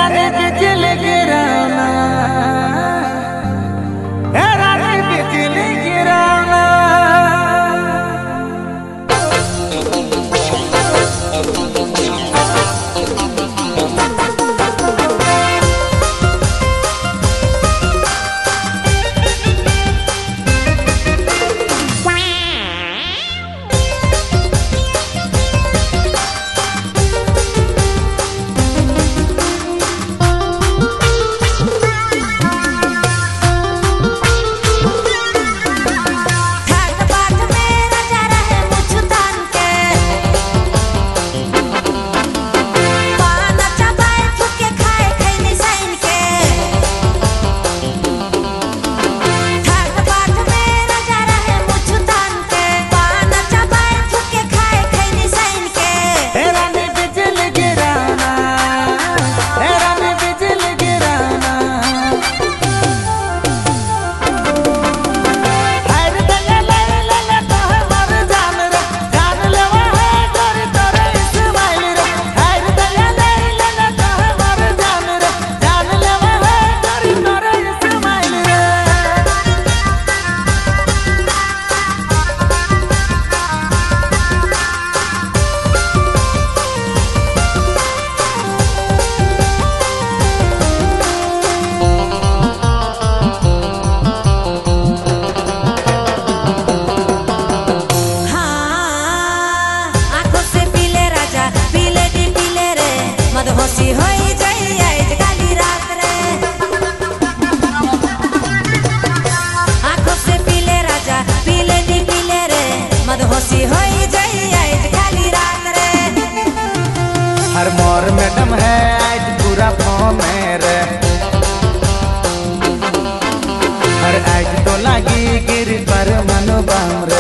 रानी बिजली गिराना, रानी बिजली गिराना। मदहोशी होई जाई आज काली रात रे, आंखों से पीले राजा पीले दी पीले रे, मदहोशी होई जाई आज काली रात रे। हर मोर मैडम है आज पूरा फॉर्म है रे, हर आज तो लगी गिर पर मनोबम रे।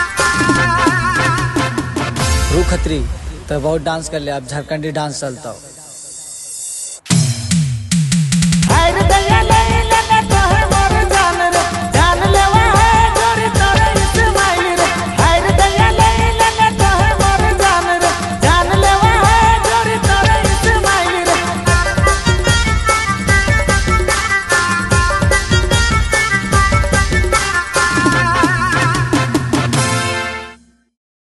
खत्री तो बहुत डांस कर ले, अब झारखंडी डांस चलता हो।